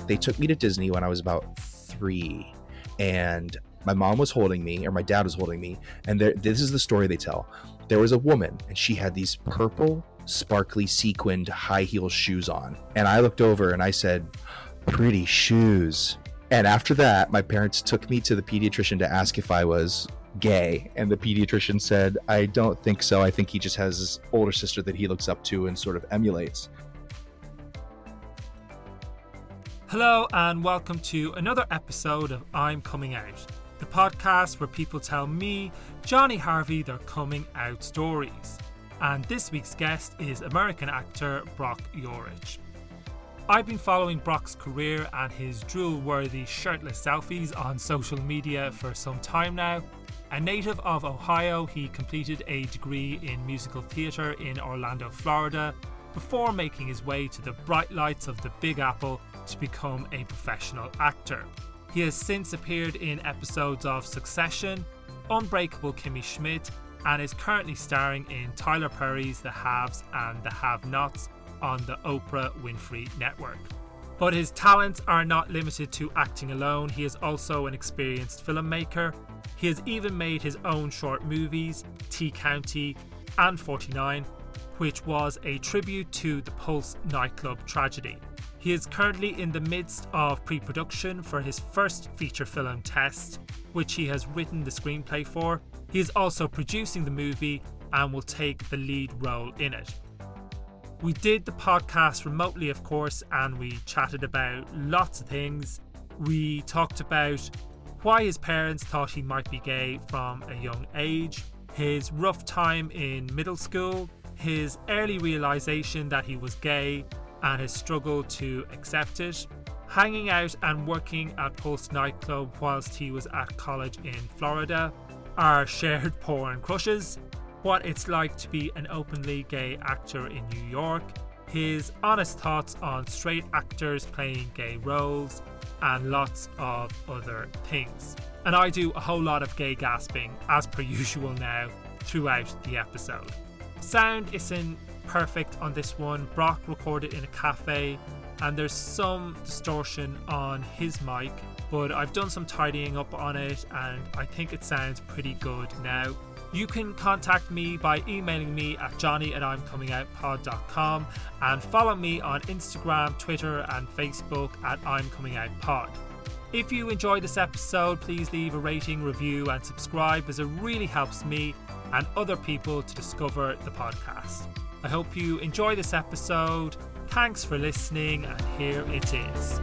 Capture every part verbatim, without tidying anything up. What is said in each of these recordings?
they took me to Disney when I was about three, and my mom was holding me, or my dad was holding me, and there, this is the story they tell. There was a woman, and she had these purple, sparkly, sequined, high heel shoes on. And I looked over and I said, "Pretty shoes." And after that, my parents took me to the pediatrician to ask if I was gay. And the pediatrician said, "I don't think so. I think he just has his older sister that he looks up to and sort of emulates." Hello and welcome to another episode of I'm Coming Out, the podcast where people tell me, Johnny Harvey, their coming out stories. And this week's guest is American actor Brock Urich. I've been following Brock's career and his drool-worthy shirtless selfies on social media for some time now. A native of Ohio, he completed a degree in musical theatre in Orlando, Florida, before making his way to the bright lights of the Big Apple to become a professional actor. He has since appeared in episodes of Succession, Unbreakable Kimmy Schmidt, and is currently starring in Tyler Perry's The Haves and the Have-Nots on the Oprah Winfrey Network. But his talents are not limited to acting alone. He is also an experienced filmmaker. He has even made his own short movies, T County and forty-nine, which was a tribute to the Pulse nightclub tragedy. He is currently in the midst of pre-production for his first feature film, Test, which he has written the screenplay for. He is also producing the movie and will take the lead role in it. We did the podcast remotely, of course, and we chatted about lots of things. We talked about why his parents thought he might be gay from a young age, his rough time in middle school, his early realization that he was gay and his struggle to accept it, hanging out and working at Pulse nightclub whilst he was at college in Florida, our shared porn crushes, what it's like to be an openly gay actor in New York, his honest thoughts on straight actors playing gay roles, and lots of other things. And I do a whole lot of gay gasping, as per usual now, throughout the episode. Sound isn't perfect on this one. Brock recorded in a cafe and there's some distortion on his mic, but I've done some tidying up on it and I think it sounds pretty good now. You can contact me by emailing me at johnny at I'm coming out pod dot com and follow me on Instagram, Twitter and Facebook at I'm Coming Out Pod. If you enjoyed this episode, please leave a rating, review and subscribe, as it really helps me and other people to discover the podcast. I hope you enjoy this episode. Thanks for listening, and here it is.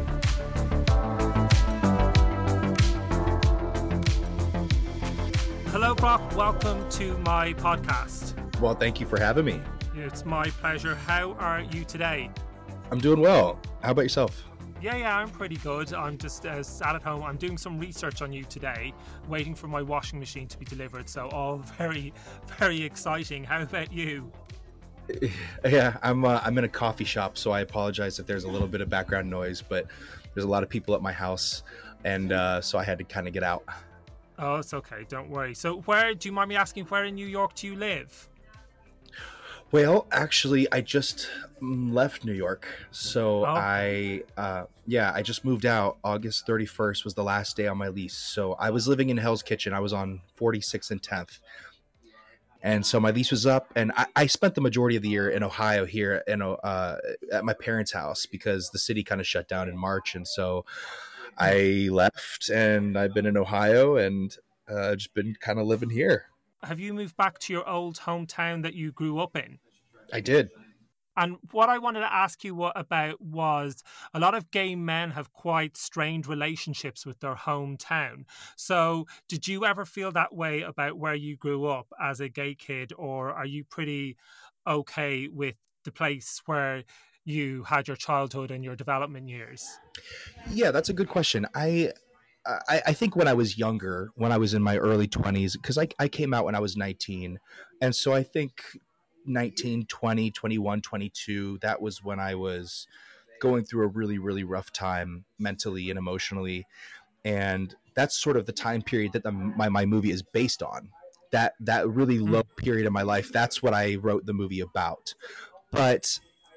Hello, Brock. Welcome to my podcast. Well, thank you for having me. It's my pleasure. How are you today? I'm doing well. How about yourself? Yeah, yeah, I'm pretty good. I'm just uh, sat at home. I'm doing some research on you today, waiting for my washing machine to be delivered. So all very, very exciting. How about you? Yeah, I'm uh, I'm in a coffee shop, so I apologize if there's a little bit of background noise, but there's a lot of people at my house, and uh, so I had to kind of get out. Oh, it's okay. Don't worry. So where, do you mind me asking, where in New York do you live? Well, actually, I just left New York. So Oh. I, uh, yeah, I just moved out. August thirty-first was the last day on my lease. So I was living in Hell's Kitchen. I was on forty-sixth and tenth. And so my lease was up, and I, I spent the majority of the year in Ohio here in, uh, at my parents' house because the city kind of shut down in March. And so I left, and I've been in Ohio and uh, just been kind of living here. Have you moved back to your old hometown that you grew up in? I did. And what I wanted to ask you what about was a lot of gay men have quite strained relationships with their hometown. So did you ever feel that way about where you grew up as a gay kid, or are you pretty okay with the place where you had your childhood and your development years? Yeah, that's a good question. I I, I think when I was younger, when I was in my early twenties, because I, I came out when I was nineteen. And so I think nineteen, twenty, twenty-one, twenty-two, that was when I was going through a really, really rough time mentally and emotionally. And that's sort of the time period that the, my, my movie is based on. That, that really low period of my life, that's what I wrote the movie about. But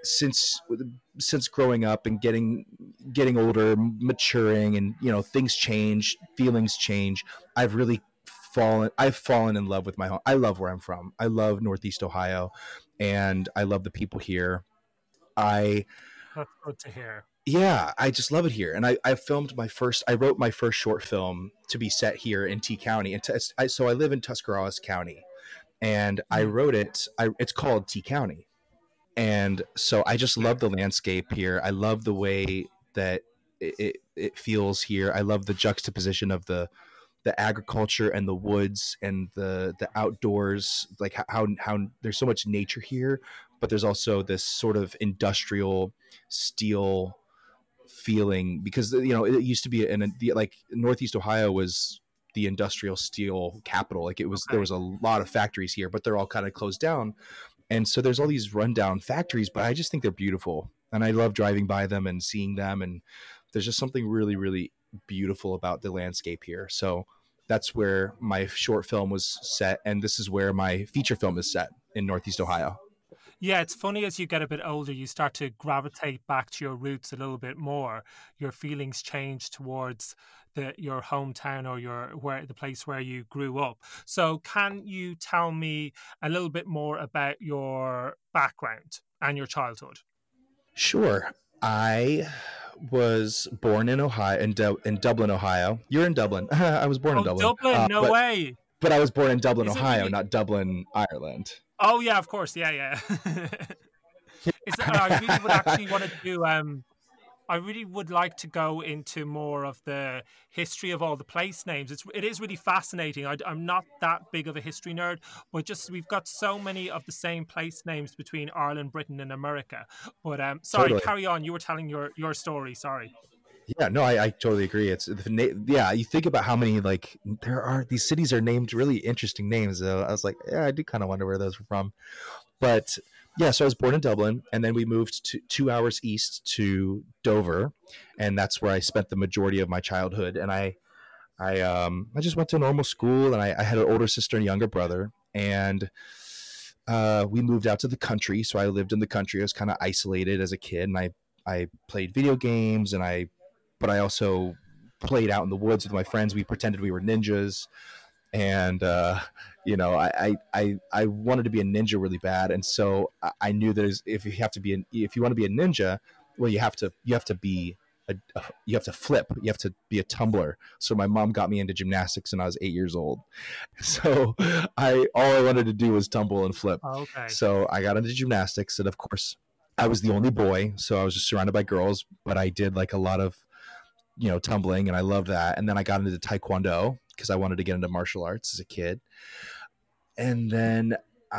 since since growing up and getting getting older, maturing, and you know things change, feelings change. I've really fallen. I've fallen in love with my home. I love where I'm from. I love Northeast Ohio, and I love the people here. I That's good to hear. Yeah, I just love it here. And I, I filmed my first, I wrote my first short film to be set here in T County. And t- I, so I live in Tuscarawas County, and I wrote it, I, it's called T County. And so I just love the landscape here. I love the way that it, it, it feels here. I love the juxtaposition of the, the agriculture and the woods and the, the outdoors, like how, how there's so much nature here, but there's also this sort of industrial steel feeling, because you know it used to be in a, like Northeast Ohio was the industrial steel capital. Like it was, Okay. there was a lot of factories here, but they're all kind of closed down, and so there's all these rundown factories. But I just think they're beautiful, and I love driving by them and seeing them. And there's just something really, really beautiful about the landscape here. So that's where my short film was set, and this is where my feature film is set, in Northeast Ohio. Yeah, it's funny, as you get a bit older, you start to gravitate back to your roots a little bit more. Your feelings change towards the your hometown or your where the place where you grew up. So can you tell me a little bit more about your background and your childhood? Sure. I was born in Ohio, in, Du- in Dublin, Ohio. You're in Dublin. I was born in Oh, Dublin. Dublin, Uh, no but, way. but I was born in Dublin, Is it Ohio, really? not Dublin, Ireland. Oh, yeah, of course. Yeah, yeah. Is that, I really would actually want to do um I really would like to go into more of the history of all the place names. It's it is really fascinating. I, I'm not that big of a history nerd, but just we've got so many of the same place names between Ireland, Britain, and America. But um, sorry, Totally. carry on. You were telling your your story. Sorry. Yeah, no, I, I totally agree. It's the na- yeah. You think about how many like there are. These cities are named really interesting names. Uh, I was like, yeah, I do kind of wonder where those were from. But yeah, so I was born in Dublin, and then we moved to two hours east to Dover, and that's where I spent the majority of my childhood. And I, I, um, I just went to normal school, and I, I had an older sister and younger brother, and uh, we moved out to the country. So I lived in the country. I was kind of isolated as a kid, and I, I played video games, and I, but I also played out in the woods with my friends. We pretended we were ninjas, and uh, you know, I, I I wanted to be a ninja really bad, and so I knew that if you have to be an, if you want to be a ninja, well, you have to you have to be a, you have to flip, you have to be a tumbler. So my mom got me into gymnastics when I was eight years old. So I all I wanted to do was tumble and flip. Okay. So I got into gymnastics, and of course, I was the only boy, so I was just surrounded by girls. But I did like a lot of, you know, tumbling, and I loved that. And then I got into Taekwondo because I wanted to get into martial arts as a kid. And then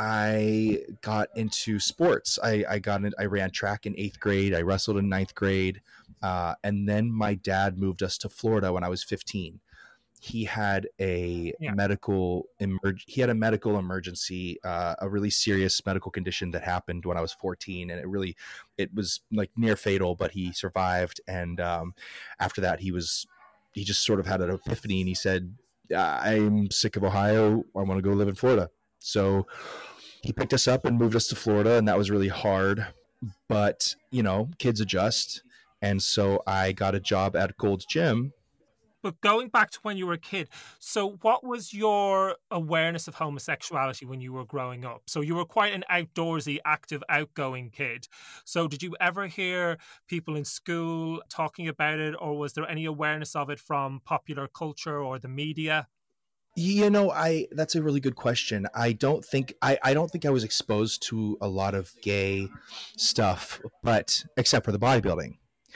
I got into sports. I, I got in, I ran track in eighth grade. I wrestled in ninth grade. Uh, and then my dad moved us to Florida when I was fifteen. He had a Yeah. medical emerg- he had a medical emergency, uh, a really serious medical condition that happened when I was fourteen, and it really it was like near fatal, but he survived. And um, after that, he was he just sort of had an epiphany, and he said, "I'm sick of Ohio. I want to go live in Florida." So he picked us up and moved us to Florida, and that was really hard. But you know, kids adjust, and so I got a job at Gold's Gym. But going back to when you were a kid, so what was your awareness of homosexuality when you were growing up? So you were quite an outdoorsy, active, outgoing kid. So did you ever hear people in school talking about it, or was there any awareness of it from popular culture or the media? You know, I that's a really good question. I don't think I, I don't think I was exposed to a lot of gay stuff, but except for the bodybuilding.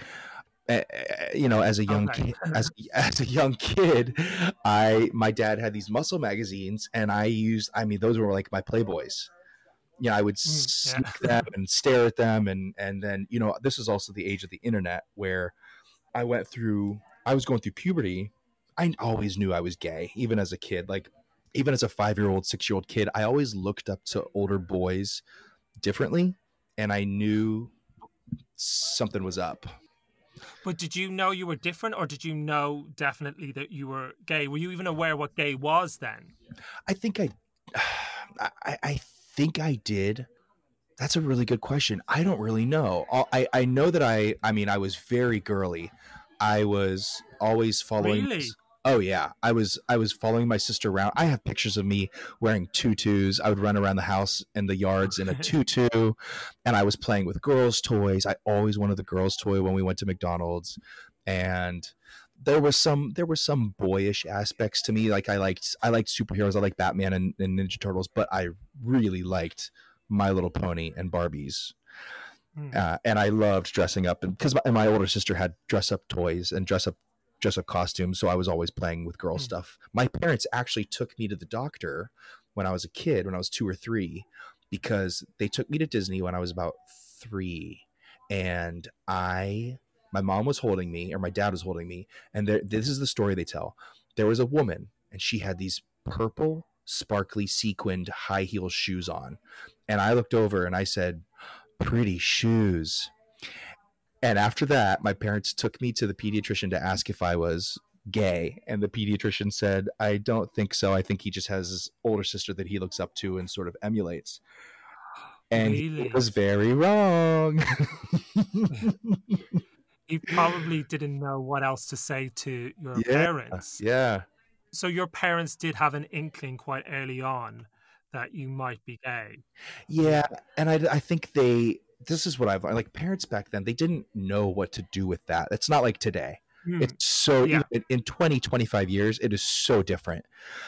Uh, you know, as a young Okay. kid, as as a young kid, I my dad had these muscle magazines, and I used. I mean, those were like my Playboys. You know, I would Mm, sneak yeah. them and stare at them, and and then you know, this is also the age of the internet where I went through. I was going through puberty. I always knew I was gay, even as a kid. Like, even as a five-year-old, six-year-old kid, I always looked up to older boys differently, and I knew something was up. But did you know you were different, or did you know definitely that you were gay? Were you even aware what gay was then? I think I, I, I think I did. That's a really good question. I don't really know. All- I I know that I I mean I was very girly. I was always following. Really? Oh yeah, I was I was following my sister around. I have pictures of me wearing tutus. I would run around the house and the yards in a tutu, and I was playing with girls' toys. I always wanted the girls' toy when we went to McDonald's, and there was some there were some boyish aspects to me. Like I liked I liked superheroes. I liked Batman and, and Ninja Turtles, but I really liked My Little Pony and Barbies. Hmm. Uh, and I loved dressing up, and because my, and my older sister had dress up toys and dress up dress up costumes, so I was always playing with girl Hmm. stuff. My parents actually took me to the doctor when I was a kid, when I was two or three, because they took me to Disney when I was about three, and I my mom was holding me, or my dad was holding me, and there, this is the story they tell. There was a woman, and she had these purple, sparkly, sequined high heel shoes on, and I looked over and I said, "Pretty shoes." And after that, my parents took me to the pediatrician to ask if I was gay. And the pediatrician said, "I don't think so. I think he just has his older sister that he looks up to and sort of emulates." And he Really? was very wrong. You probably didn't know what else to say to your Yeah. parents. Yeah. So your parents did have an inkling quite early on that you might be gay. Yeah. And I, I think they, this is what I've like parents back then, they didn't know what to do with that. It's not like today. Hmm. It's so, Yeah. in, in twenty, twenty-five years, it is so different.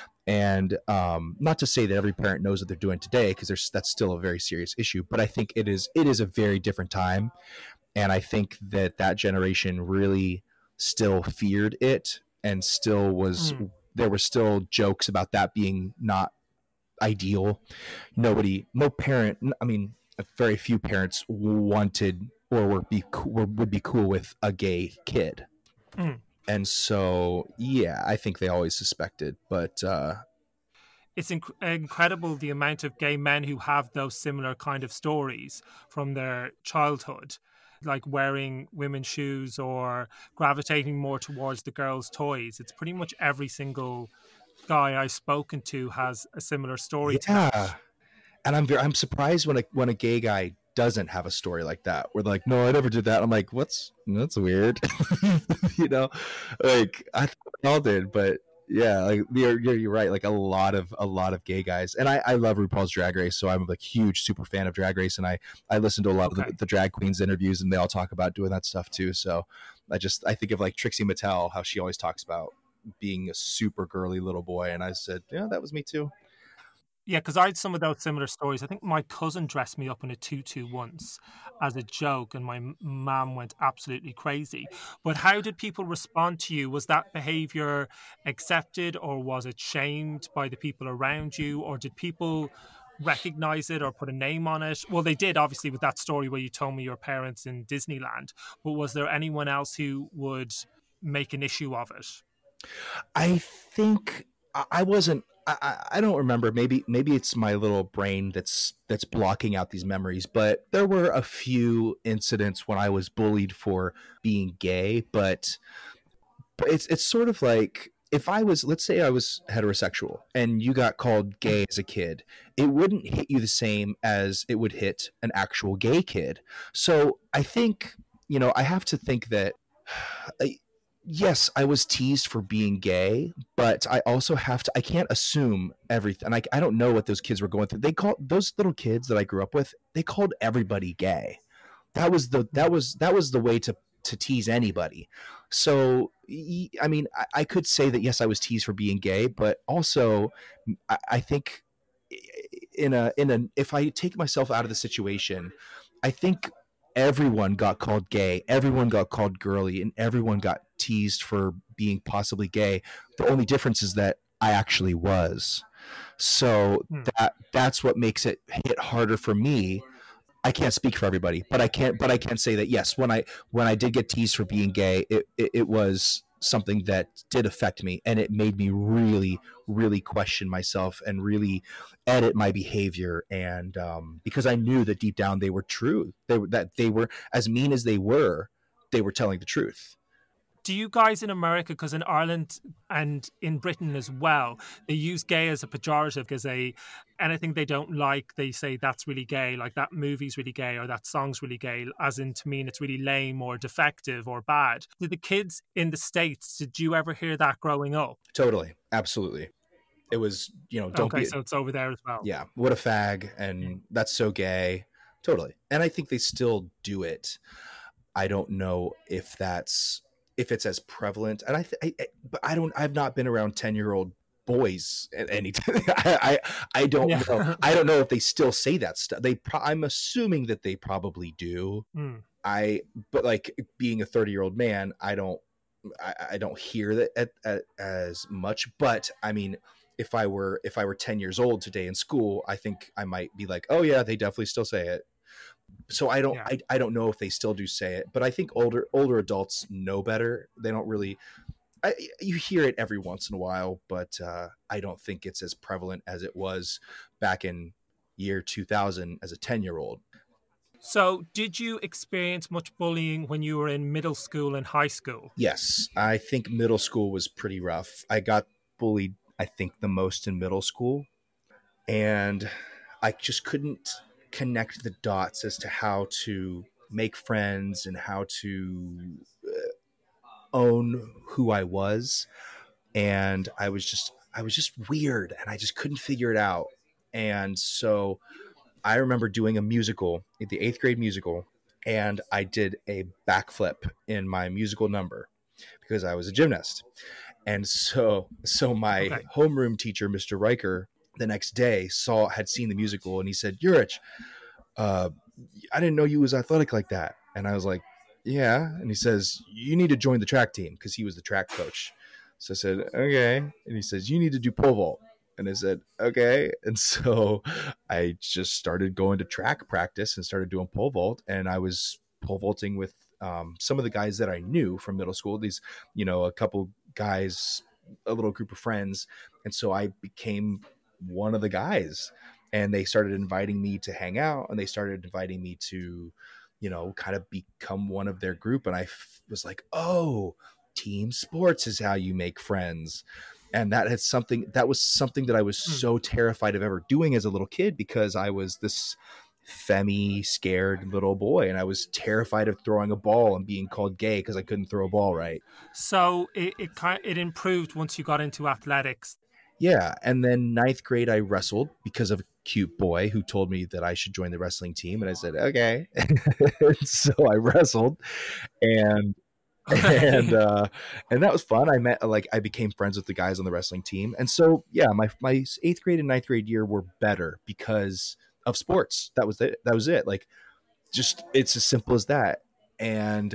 And um, not to say that every parent knows what they're doing today, because there's that's still a very serious issue. But I think it is it is a very different time, and I think that that generation really still feared it, and still was Mm. there were still jokes about that being not ideal. Nobody, no parent. I mean, very few parents wanted or were be were, would be cool with a gay kid. Mm. And so, yeah, I think they always suspected, but uh, It's inc- incredible the amount of gay men who have those similar kind of stories from their childhood, like wearing women's shoes or gravitating more towards the girls' toys. It's pretty much every single guy I've spoken to has a similar story to yeah. that. And I'm very, I'm surprised when a when a gay guy doesn't have a story like that. Where they're like, "No, I never did that." I'm like, "What's that's weird," you know? Like I thought we all did, but yeah, like you're, you're you're right. Like a lot of a lot of gay guys, and I I love RuPaul's Drag Race, so I'm like huge super fan of Drag Race, and I I listen to a lot Okay. of the, the drag queens interviews, and they all talk about doing that stuff too. So I just I think of like Trixie Mattel, how she always talks about being a super girly little boy, and I said, yeah, that was me too. Yeah, because I had some of those similar stories. I think my cousin dressed me up in a tutu once as a joke, and my m- mum went absolutely crazy. But how did people respond to you? Was that behavior accepted, or was it shamed by the people around you, or did people recognize it or put a name on it? Well, they did, obviously, with that story where you told me your parents in Disneyland. But was there anyone else who would make an issue of it? I think I I wasn't. I, I- I don't remember. Maybe maybe it's my little brain that's that's blocking out these memories. But there were a few incidents when I was bullied for being gay. But but it's it's sort of like if I was, let's say I was heterosexual and you got called gay as a kid, it wouldn't hit you the same as it would hit an actual gay kid. So I think, you know, I have to think that I- yes, I was teased for being gay, but I also have to, I can't assume everything. And I, I don't know what those kids were going through. They called those little kids that I grew up with, they called everybody gay. That was the, that was, that was the way to, to tease anybody. So, y- I mean, I, I could say that, yes, I was teased for being gay, but also I, I think in a, in a, if I take myself out of the situation, I think everyone got called gay, everyone got called girly, and everyone got teased for being possibly gay. The only difference is that I actually was. So Hmm. that that's what makes it hit harder for me. I can't speak for everybody, but I can't but I can say that yes, when I when I did get teased for being gay, it, it, it was something that did affect me, and it made me really really question myself and really edit my behavior. And um, because I knew that deep down they were true, they were that they were as mean as they were, they were telling the truth. Do you guys in America, because in Ireland and in Britain as well, they use gay as a pejorative, as a anything they don't like, they say that's really gay, like that movie's really gay or that song's really gay, as in to mean it's really lame or defective or bad. Did the kids in the States, did you ever hear that growing up? Totally. Absolutely. It was, you know, don't okay, be... so it's over there as well. Yeah. What a fag. And yeah. That's so gay. Totally. And I think they still do it. I don't know if that's... if it's as prevalent, and I, th- I, but I don't, I've not been around ten year old boys at any time. I, I, I don't yeah. know. I don't know if they still say that stuff. They, pro- I'm assuming that they probably do. Mm. I, but like being a thirty year old man, I don't, I, I don't hear that at, at, as much, but I mean, if I were, if I were ten years old today in school, I think I might be like, oh yeah, they definitely still say it. So I don't, yeah. I, I don't know if they still do say it, but I think older, older adults know better. They don't really, I, you hear it every once in a while, but uh, I don't think it's as prevalent as it was back in year two thousand as a ten year old. So did you experience much bullying when you were in middle school and high school? Yes. I think middle school was pretty rough. I got bullied, I think, the most in middle school, and I just couldn't connect the dots as to how to make friends and how to uh, own who I was. And I was just, I was just weird and I just couldn't figure it out. And so I remember doing a musical, the eighth grade musical, and I did a backflip in my musical number because I was a gymnast. And so, so my okay. homeroom teacher, Mister Riker, the next day saw, had seen the musical, and he said, Urich, uh, I didn't know you was athletic like that. And I was like, yeah. And he says, you need to join the track team, because he was the track coach. So I said, okay. And he says, you need to do pole vault. And I said, okay. And so I just started going to track practice and started doing pole vault. And I was pole vaulting with um, some of the guys that I knew from middle school, these, you know, a couple guys, a little group of friends. And so I became one of the guys, and they started inviting me to hang out, and they started inviting me to, you know, kind of become one of their group. And I f- was like, oh, team sports is how you make friends. And that had something, that was something that I was so terrified of ever doing as a little kid, because I was this femmy, scared little boy, and I was terrified of throwing a ball and being called gay because I couldn't throw a ball right. So it it, kind of, it improved once you got into athletics. Yeah. And then ninth grade, I wrestled because of a cute boy who told me that I should join the wrestling team. And I said, okay. So I wrestled, and, and, uh, and that was fun. I met, like, I became friends with the guys on the wrestling team. And so, yeah, my, my eighth grade and ninth grade year were better because of sports. That was it. That was it. Like, just, it's as simple as that. And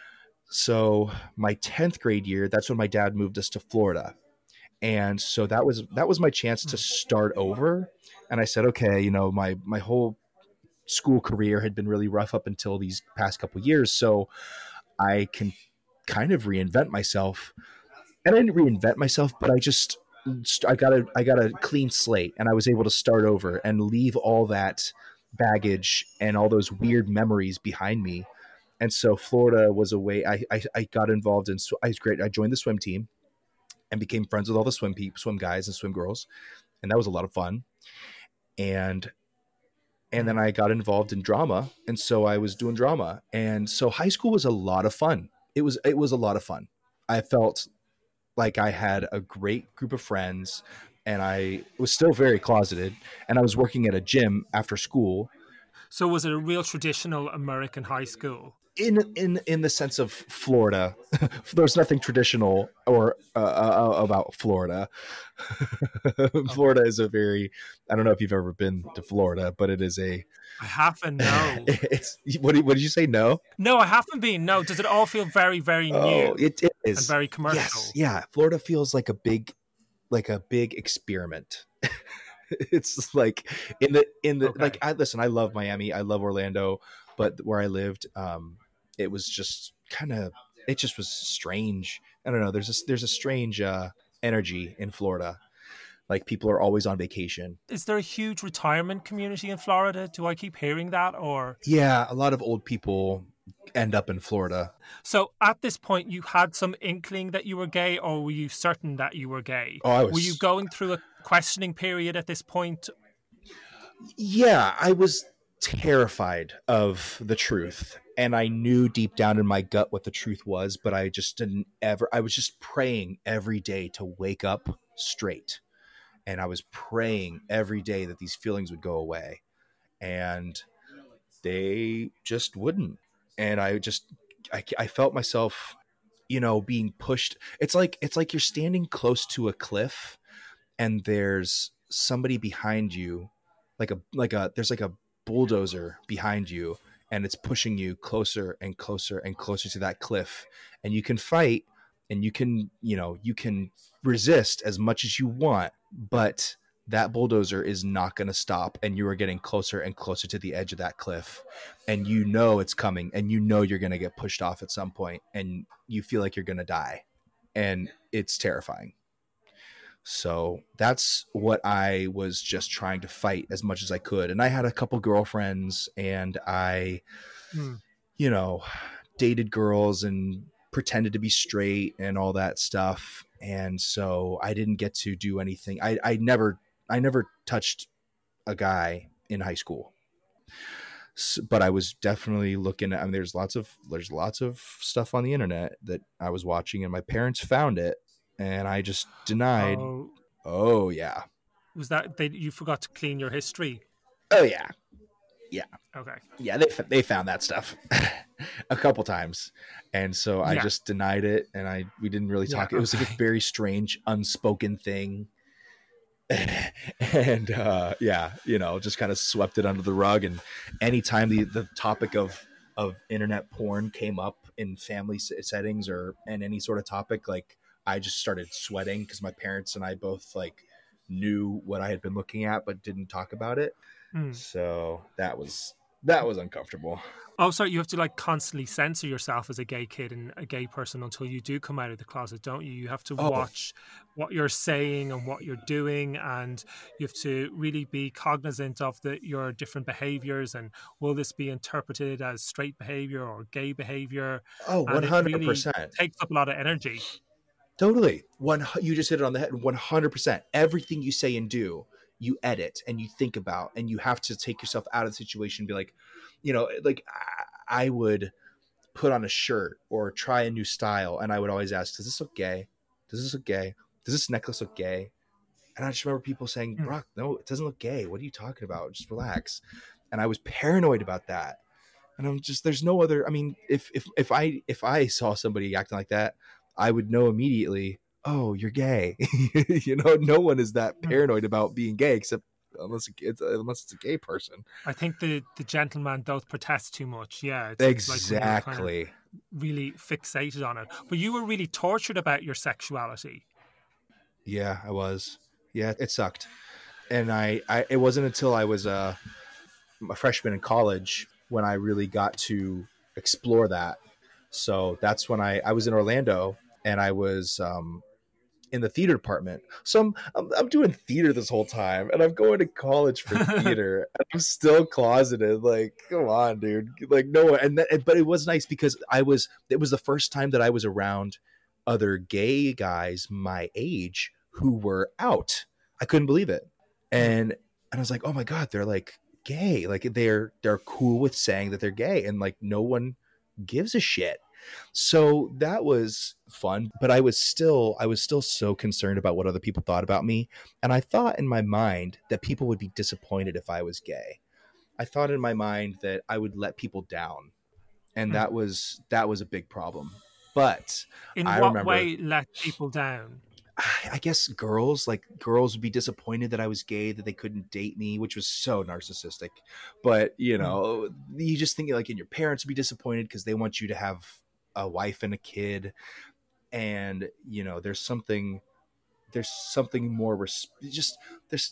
so my tenth grade year, that's when my dad moved us to Florida. And so that was, that was my chance to start over. And I said, okay, you know, my, my whole school career had been really rough up until these past couple of years. So I can kind of reinvent myself. And I didn't reinvent myself, but I just, I got a, I got a clean slate, and I was able to start over and leave all that baggage and all those weird memories behind me. And so Florida was a way I, I, I got involved in. I was great. I joined the swim team and became friends with all the swim people, swim guys and swim girls. And that was a lot of fun. And, and then I got involved in drama. And so I was doing drama. And so high school was a lot of fun. It was, it was a lot of fun. I felt like I had a great group of friends, and I was still very closeted, and I was working at a gym after school. So was it a real traditional American high school? In in in the sense of Florida, there's nothing traditional or uh, uh, about Florida. Florida is a very, I don't know if you've ever been to Florida, but it is a. I haven't. No. It's what? Did, what did you say? No. No, I haven't been. No. Does it all feel very, very new? Oh, it, it is. And very commercial. Yes. Yeah. Florida feels like a big, like a big experiment. It's like in the in the okay. like. I listen. I love Miami. I love Orlando, but where I lived, um, it was just kind of. It just was strange. I don't know. There's a there's a strange uh, energy in Florida. Like, people are always on vacation. Is there a huge retirement community in Florida? Do I keep hearing that? Or yeah, a lot of old people end up in Florida. So at this point, you had some inkling that you were gay, or were you certain that you were gay? Oh, I was. Were you going through a questioning period at this point? Yeah, I was terrified of the truth. And I knew deep down in my gut what the truth was, but I just didn't ever, I was just praying every day to wake up straight. And I was praying every day that these feelings would go away. And they just wouldn't. And I just, I, I felt myself, you know, being pushed. It's like, it's like you're standing close to a cliff and there's somebody behind you, like a, like a, there's like a bulldozer behind you, and it's pushing you closer and closer and closer to that cliff. And you can fight and you can, you know, you can resist as much as you want, but that bulldozer is not going to stop. And you are getting closer and closer to the edge of that cliff. And you know it's coming, and you know you're going to get pushed off at some point, and you feel like you're going to die. And it's terrifying. So that's what I was just trying to fight as much as I could. And I had a couple girlfriends, and I, mm. you know, dated girls and pretended to be straight and all that stuff. And so I didn't get to do anything. I, I never, I never touched a guy in high school, so, but I was definitely looking at, I mean, there's lots of, there's lots of stuff on the internet that I was watching, and my parents found it. And I just denied. Oh, oh yeah. Was that they? You forgot to clean your history? Oh yeah, yeah. Okay. Yeah, they they found that stuff a couple times, and so I yeah. just denied it, and I we didn't really talk. Yeah, okay. It was like a very strange, unspoken thing, and uh, yeah, you know, just kind of swept it under the rug. And anytime the the topic of of internet porn came up in family settings or in any sort of topic, like, I just started sweating because my parents and I both like knew what I had been looking at, but didn't talk about it. Mm. So that was, that was uncomfortable. Oh, sorry. You have to like constantly censor yourself as a gay kid and a gay person until you do come out of the closet, don't you? You have to oh. watch what you're saying and what you're doing. And you have to really be cognizant of the, your different behaviors. And will this be interpreted as straight behavior or gay behavior? Oh, one hundred percent. It really takes up a lot of energy. Totally. One, you just hit it on the head. one hundred percent. Everything you say and do, you edit and you think about, and you have to take yourself out of the situation and be like, you know, like I would put on a shirt or try a new style, and I would always ask, does this look gay? Does this look gay? Does this necklace look gay? And I just remember people saying, Brock, no, it doesn't look gay. What are you talking about? Just relax. And I was paranoid about that. And I'm just, there's no other, I mean, if, if, if I, if I saw somebody acting like that, I would know immediately, oh, you're gay. You know, no one is that paranoid about being gay, except unless it's, unless it's a gay person. I think the, the gentleman doth protest too much. Yeah. It's, exactly. It's like kind of really fixated on it. But you were really tortured about your sexuality. Yeah, I was. Yeah, it sucked. And I, I it wasn't until I was a, a freshman in college when I really got to explore that. So that's when I, I was in Orlando, and I was um, in the theater department. So I'm, I'm I'm doing theater this whole time, and I'm going to college for theater. And I'm still closeted. Like, come on, dude. Like, no. And that, but it was nice because I was. It was the first time that I was around other gay guys my age who were out. I couldn't believe it, and and I was like, oh my god, they're like gay. Like they're they're cool with saying that they're gay, and like no one gives a shit. So that was fun, but I was still I was still so concerned about what other people thought about me. And I thought in my mind that people would be disappointed if I was gay. I thought in my mind that I would let people down. And that was that was a big problem. But in I what remember, way let people down? I guess girls, like girls would be disappointed that I was gay, that they couldn't date me, which was so narcissistic. But, you know, you just think like, and your parents would be disappointed because they want you to have a wife and a kid. And, you know, there's something, there's something more, res- just, there's,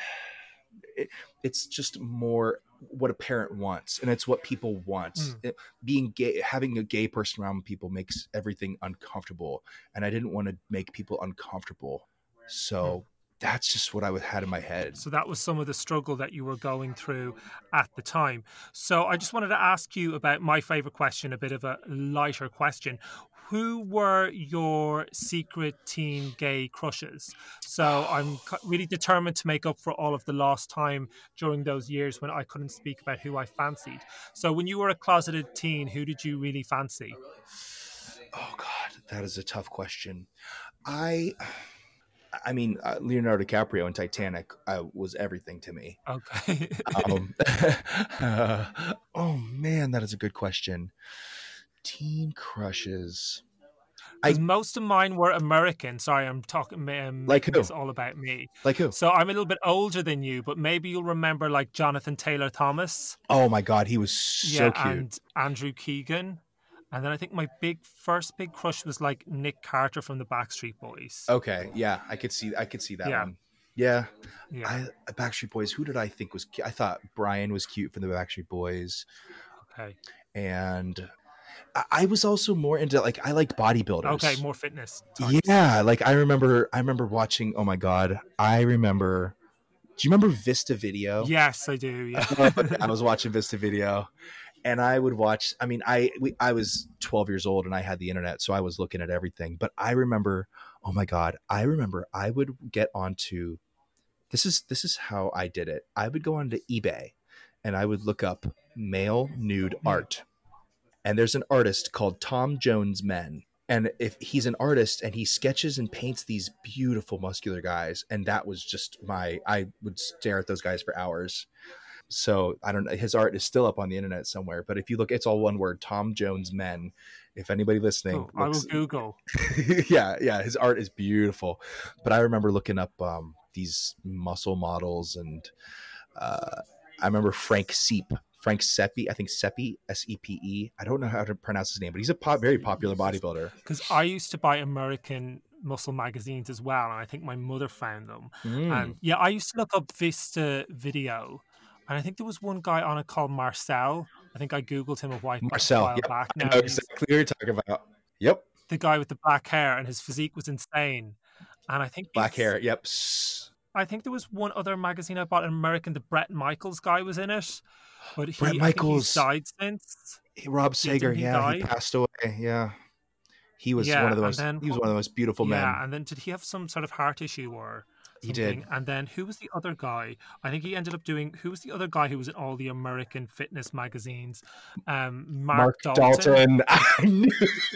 it, it's just more what a parent wants, and it's what people want. Mm. It, being gay, having a gay person around people makes everything uncomfortable, and I didn't want to make people uncomfortable. So that's just what I had in my head. So that was some of the struggle that you were going through at the time. So I just wanted to ask you about my favorite question, a bit of a lighter question. Who were your secret teen gay crushes? So I'm really determined to make up for all of the lost time during those years when I couldn't speak about who I fancied. So when you were a closeted teen, who did you really fancy? Oh God, that is a tough question. I, I mean, uh, Leonardo DiCaprio in Titanic uh, was everything to me. Okay. um, uh, oh man, that is a good question. Teen crushes. Because most of mine were American. Sorry, I'm talking um, like making who? this all about me. Like who? So I'm a little bit older than you, but maybe you'll remember like Jonathan Taylor Thomas. Oh my God, he was so yeah, cute. And Andrew Keegan. And then I think my big first big crush was like Nick Carter from the Backstreet Boys. Okay, yeah, I could see I could see that yeah. one. Yeah, yeah. I, Backstreet Boys. Who did I think was cute? I thought Brian was cute from the Backstreet Boys. Okay. And I, I was also more into like I liked bodybuilders. Okay, more fitness types. Yeah, like I remember I remember watching. Oh my God, I remember. Do you remember Vista Video? Yes, I do. Yeah, I was watching Vista Video. And I would watch, I mean, I we, I was twelve years old and I had the internet, so I was looking at everything. But I remember, oh my God, I remember I would get onto, this is this is how I did it. I would go onto eBay and I would look up male nude art. And there's an artist called Tom Jones Men. And if he's an artist and he sketches and paints these beautiful muscular guys, and that was just my, I would stare at those guys for hours. So I don't know. His art is still up on the internet somewhere, but if you look, it's all one word, Tom Jones Men. If anybody listening, oh, I will Google. yeah. Yeah. His art is beautiful, but I remember looking up um, these muscle models and uh, I remember Frank Seep, Frank Seppi, I think Seppi, S E P E. I don't know how to pronounce his name, but he's a pop, very popular bodybuilder. Because I used to buy American muscle magazines as well, and I think my mother found them. Mm. And yeah, I used to look up Vista Video. And I think there was one guy on it called Marcel. I think I Googled him a while, Marcel, while yep. back. Now, I know exactly what you're talking about. Yep. The guy with the black hair, and his physique was insane. And I think black hair, yep. I think there was one other magazine I bought in American. The Brett Michaels guy was in it, but he, Brett Michaels I think he's died since. He, Rob Sager, he yeah, he passed away. Yeah, he was yeah, one of the most. Then, he was one of the most beautiful yeah, men. Yeah, and then did he have some sort of heart issue or? He did. And then who was the other guy? I think he ended up doing. Who was the other guy who was in all the American fitness magazines? Um, Mark, Mark Dalton. Dalton. I knew.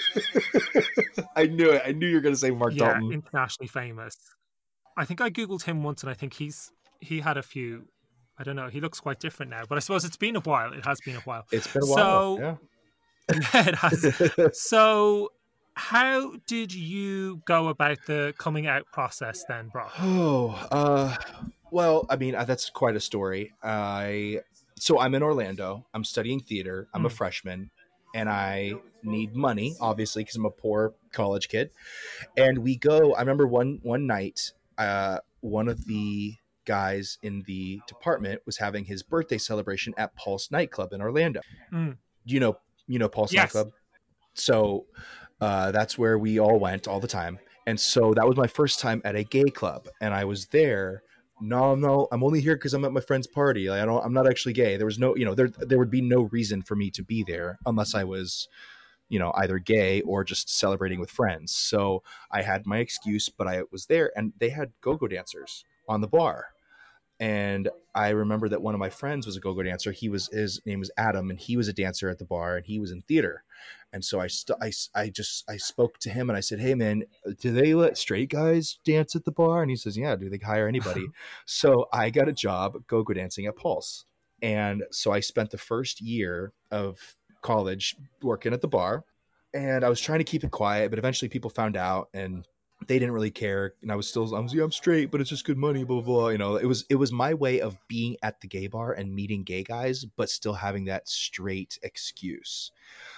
I knew it. I knew you were going to say Mark yeah, Dalton. Internationally famous. I think I googled him once, and I think he's he had a few. I don't know. He looks quite different now, but I suppose it's been a while. It has been a while. It's been a while. So, yeah. yeah, it has. So. How did you go about the coming out process then, Brock? Oh, uh, well, I mean, uh, that's quite a story. I so I'm in Orlando. I'm studying theater. I'm mm. a freshman, and I need money, obviously, because I'm a poor college kid. And we go. I remember one one night, uh, one of the guys in the department was having his birthday celebration at Pulse nightclub in Orlando. Mm. You know, you know Pulse yes. nightclub. So. Uh, that's where we all went all the time. And so that was my first time at a gay club. And I was there. No, no, I'm only here because I'm at my friend's party. Like, I don't, I'm not actually gay. There was no, you know, there, there would be no reason for me to be there unless I was, you know, either gay or just celebrating with friends. So I had my excuse, but I was there and they had go-go dancers on the bar. And I remember that one of my friends was a go-go dancer. He was, his name was Adam, and he was a dancer at the bar, and he was in theater. And so I, st- I, I just, I spoke to him and I said, hey man, do they let straight guys dance at the bar? And he says, yeah, do they hire anybody? So I got a job go-go dancing at Pulse. And so I spent the first year of college working at the bar, and I was trying to keep it quiet, but eventually people found out and they didn't really care. And I was still, I was, yeah, I'm straight, but it's just good money, blah, blah, blah. You know, it was, it was my way of being at the gay bar and meeting gay guys, but still having that straight excuse.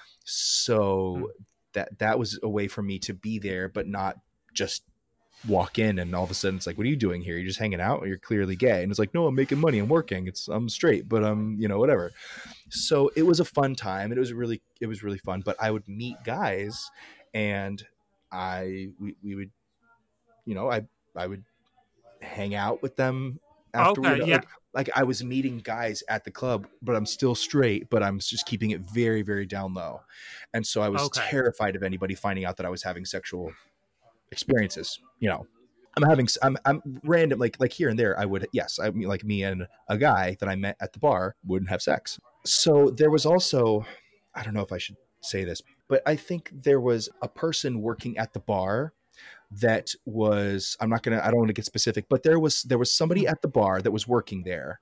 So that, that was a way for me to be there, but not just walk in and all of a sudden it's like, what are you doing here? You're just hanging out, or you're clearly gay. And it's like, no, I'm making money. I'm working. It's, I'm straight, but I'm, you know, whatever. So it was a fun time. And it was really, it was really fun, but I would meet guys and I, we, we would, you know, I, I would hang out with them afterward. Okay, yeah. Like, like I was meeting guys at the club, but I'm still straight, but I'm just keeping it very, very down low. And so I was Okay. terrified of anybody finding out that I was having sexual experiences. You know, I'm having, I'm, I'm random, like, like here and there, I would, yes, I mean, like me and a guy that I met at the bar wouldn't have sex. So there was also, I don't know if I should say this, but I think there was a person working at the bar that was, I'm not going to, I don't want to get specific, but there was, there was somebody at the bar that was working there.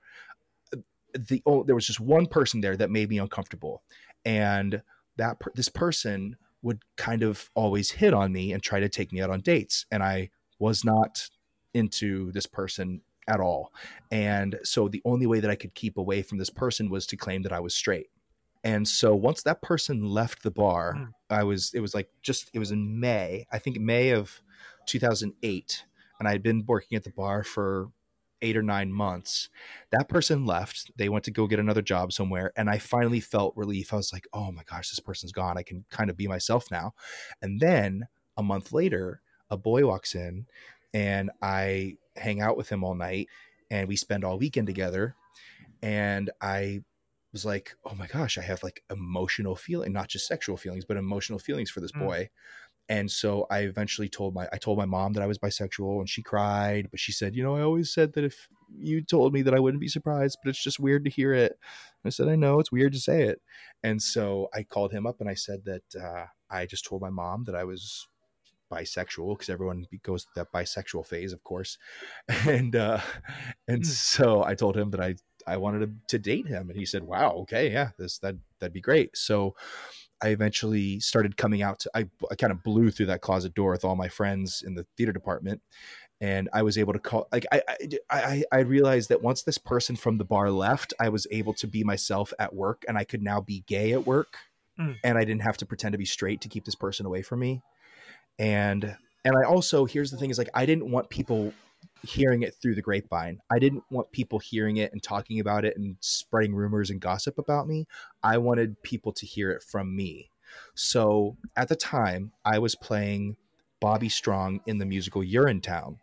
The, oh, there was just one person there that made me uncomfortable. And that, this person would kind of always hit on me and try to take me out on dates. And I was not into this person at all. And so the only way that I could keep away from this person was to claim that I was straight. And so once that person left the bar, mm. I was, it was like just, it was in May, I think May of two thousand eight. And I had been working at the bar for eight or nine months. That person left. They went to go get another job somewhere. And I finally felt relief. I was like, oh my gosh, this person's gone. I can kind of be myself now. And then a month later, a boy walks in and I hang out with him all night and we spend all weekend together. And I was like, oh my gosh, I have like emotional feeling, not just sexual feelings, but emotional feelings for this mm. boy. And so I eventually told my, I told my mom that I was bisexual and she cried, but she said, you know, I always said that if you told me that I wouldn't be surprised, but it's just weird to hear it. And I said, I know it's weird to say it. And so I called him up and I said that uh, I just told my mom that I was bisexual because everyone goes through that bisexual phase, of course. And, uh, and mm. so I told him that I, I wanted to, to date him. And he said, wow, okay. Yeah, this, that, that'd be great. So I eventually started coming out to, I, I kind of blew through that closet door with all my friends in the theater department. And I was able to call, like, I, I, I, I realized that once this person from the bar left, I was able to be myself at work and I could now be gay at work. Mm. And I didn't have to pretend to be straight to keep this person away from me. And, and I also, here's the thing is like, I didn't want people hearing it through the grapevine. I didn't want people hearing it and talking about it and spreading rumors and gossip about me. I wanted people to hear it from me. So at the time I was playing Bobby Strong in the musical Urinetown.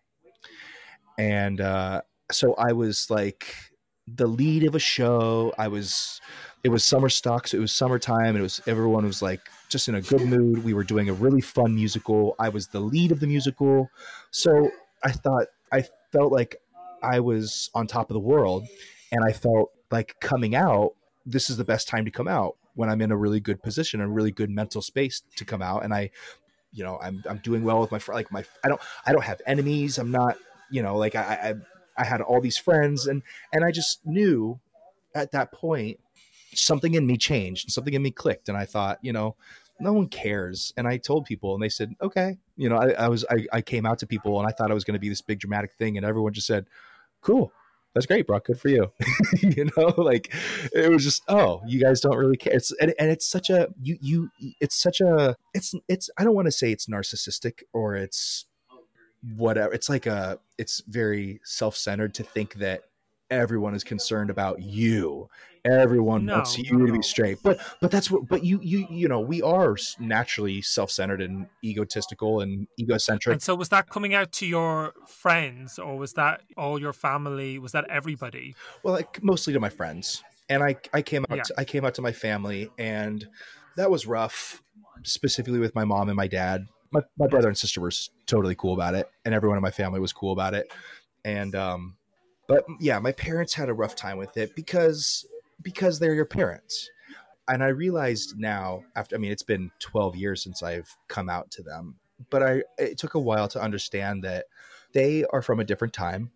And, uh, so I was like the lead of a show. I was, it was summer stock. So it was summertime and it was, everyone was like just in a good mood. We were doing a really fun musical. I was the lead of the musical. So I thought, I felt like I was on top of the world and I felt like coming out, this is the best time to come out when I'm in a really good position, a really good mental space to come out. And I, you know, I'm, I'm doing well with my friend, like my, I don't, I don't have enemies. I'm not, you know, like I, I, I had all these friends and, and I just knew at that point, something in me changed and something in me clicked. And I thought, you know, no one cares. And I told people and they said, okay. You know, I, I was, I, I came out to people and I thought I was going to be this big dramatic thing. And everyone just said, cool. That's great, Brock. Good for you. You know, like it was just, oh, you guys don't really care. It's, and, and it's such a, you, you, it's such a, it's, it's, I don't want to say it's narcissistic or it's whatever. It's like a, it's very self-centered to think that everyone is concerned about you. Everyone no, wants you no. to be straight, but but that's what. But you you you know we are naturally self-centered and egotistical and egocentric. And so, was that coming out to your friends, or was that all your family? Was that everybody? Well, like mostly to my friends, and I I came out yeah. to, I came out to my family, and that was rough, specifically with my mom and my dad. My my brother and sister were totally cool about it, and everyone in my family was cool about it, and um, but yeah, my parents had a rough time with it because. because they're your parents. And I realized now after, I mean, it's been twelve years since I've come out to them, but I, it took a while to understand that they are from a different time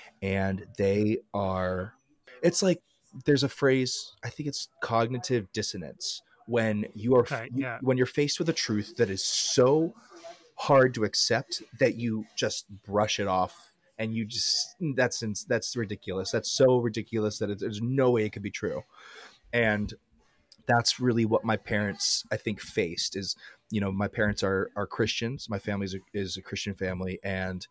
and they are, it's like, there's a phrase, I think it's cognitive dissonance when you are, okay, yeah. when you're faced with a truth that is so hard to accept that you just brush it off. And you just, that's, that's ridiculous. That's so ridiculous that it, there's no way it could be true. And that's really what my parents, I think, faced is, you know, my parents are, are Christians. My family is a, is a Christian family. And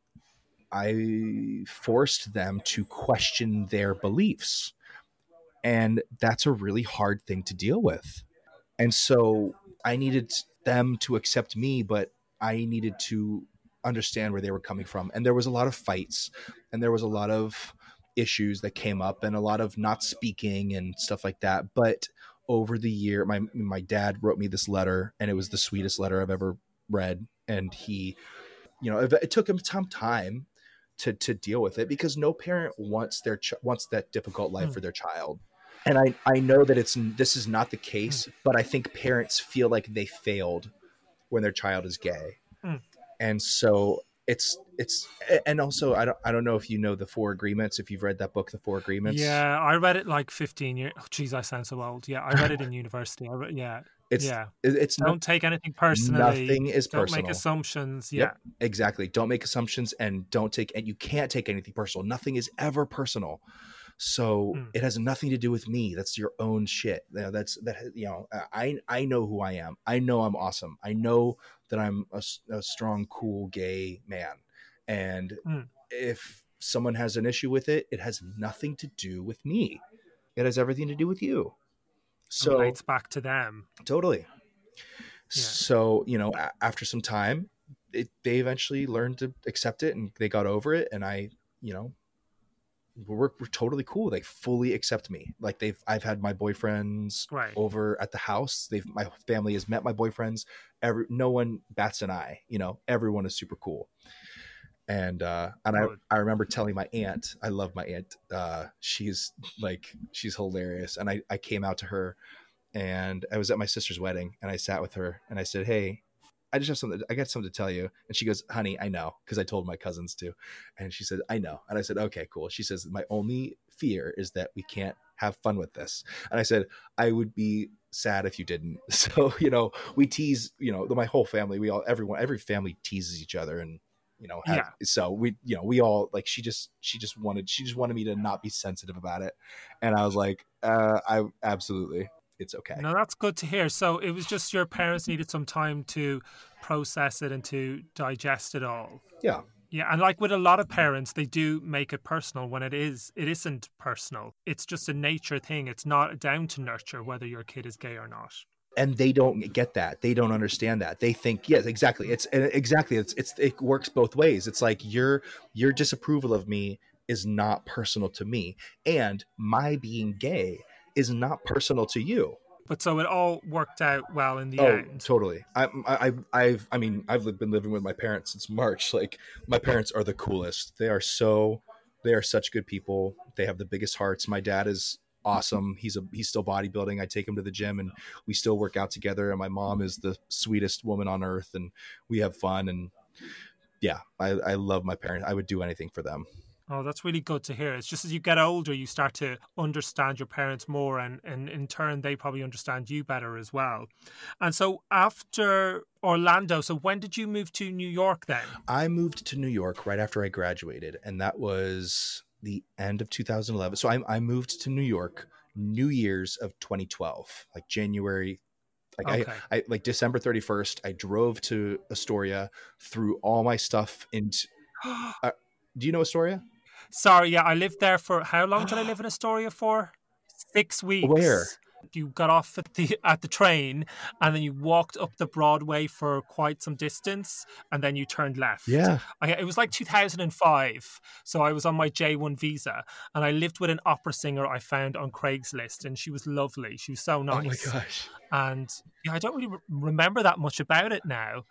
I forced them to question their beliefs. And that's a really hard thing to deal with. And so I needed them to accept me, but I needed to understand where they were coming from. And there was a lot of fights, and there was a lot of issues that came up, and a lot of not speaking and stuff like that. But over the year, my my dad wrote me this letter, and it was the sweetest letter I've ever read. And he, you know, it, it took him some time to to deal with it, because no parent wants their ch- wants that difficult life mm. for their child. And I I know that it's this is not the case, mm. but I think parents feel like they failed when their child is gay. Mm. And so it's it's and also I don't I don't know if you know the Four Agreements, if you've read that book, The Four Agreements. Yeah, I read it like fifteen years. Oh, geez, I sound so old. Yeah, I read it in university. I read, yeah. It's yeah. It's don't not, take anything personally. Nothing is don't personal. Don't make assumptions. Yeah. Yep, exactly. Don't make assumptions, and don't take and you can't take anything personal. Nothing is ever personal. So mm. it has nothing to do with me. That's your own shit. You know, that's that. You know, I I know who I am. I know I'm awesome. I know that I'm a, a strong, cool, gay man. And mm. if someone has an issue with it, it has nothing to do with me. It has everything to do with you. So it relates back to them. Totally. Yeah. So, you know, a- after some time, it, they eventually learned to accept it, and they got over it. And I, you know, we're, we're totally cool. They fully accept me. Like they've, I've had my boyfriends right. over at the house. They've, my family has met my boyfriends. Every, no one bats an eye, you know, everyone is super cool. And, uh, and I, I remember telling my aunt, I love my aunt. Uh, she's like, she's hilarious. And I, I came out to her, and I was at my sister's wedding, and I sat with her, and I said, "Hey, I just have something, I got something to tell you." And she goes, "Honey, I know." Cause I told my cousins too. And she said, "I know." And I said, "Okay, cool." She says, "My only fear is that we can't have fun with this." And I said, "I would be sad if you didn't." So, you know, we tease, you know, my whole family, we all, everyone, every family teases each other, and, you know, have, yeah. so we, you know, we all like, she just, she just wanted, she just wanted me to not be sensitive about it. And I was like, uh, I absolutely, it's okay. No, that's good to hear. So it was just your parents needed some time to process it and to digest it all. Yeah. Yeah. And like with a lot of parents, they do make it personal when it is, it isn't personal. It's just a nature thing. It's not down to nurture whether your kid is gay or not. And they don't get that. They don't understand that. They think, yes, exactly. It's exactly. It's, it's, it works both ways. It's like your, your disapproval of me is not personal to me, and my being gay is not personal to you. But so it all worked out well in the oh, end. Totally. I, I, I've, I mean, I've been living with my parents since March. Like, my parents are the coolest. They are so, they are such good people. They have the biggest hearts. My dad is awesome. He's a, he's still bodybuilding. I take him to the gym, and we still work out together. And my mom is the sweetest woman on earth, and we have fun. And yeah, I, I love my parents. I would do anything for them. Oh, that's really good to hear. It's just as you get older, you start to understand your parents more, and, and in turn, they probably understand you better as well. And so after Orlando, so when did you move to New York then? I moved to New York right after I graduated, and that was the end of two thousand eleven. So I, I moved to New York New Year's of twenty twelve, like January. Like okay. I, I, like December thirty-first, I drove to Astoria, threw all my stuff into, uh, do you know Astoria? Sorry, yeah, I lived there for, how long did I live in Astoria for? Six weeks. Where? You got off at the at the train, and then you walked up the Broadway for quite some distance, and then you turned left. Yeah. I, it was like two thousand five, so I was on my J one visa, and I lived with an opera singer I found on Craigslist, and she was lovely. She was so nice. Oh my gosh. And yeah, I don't really re- remember that much about it now.